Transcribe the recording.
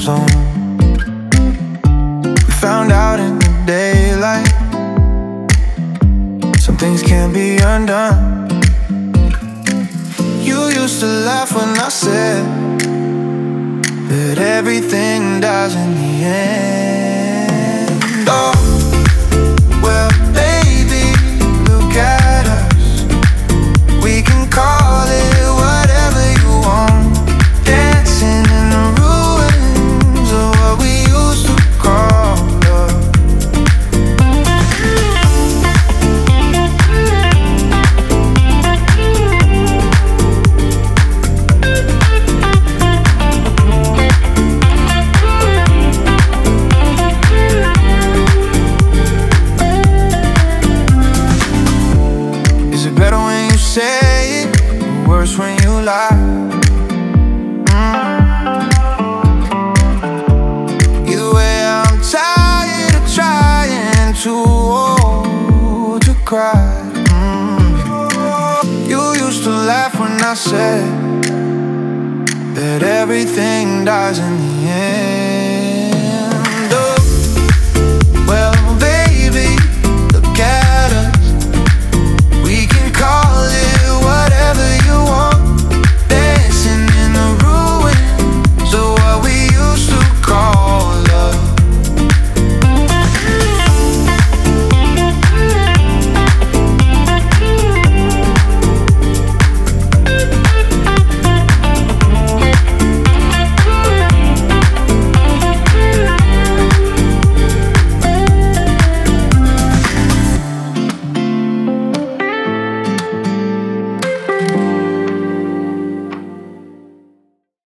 zone. We found out in the daylight some things can't be undone. You used to laugh when I said that everything dies in the end. Oh, well, baby, look at us. We can call it whatever you want. Dancing in the ruins of what we used to call love. Is it better when you say it, or worse when you lie? Either way, I'm tired of trying, too old to cry. You used to laugh when I said that everything dies in the end.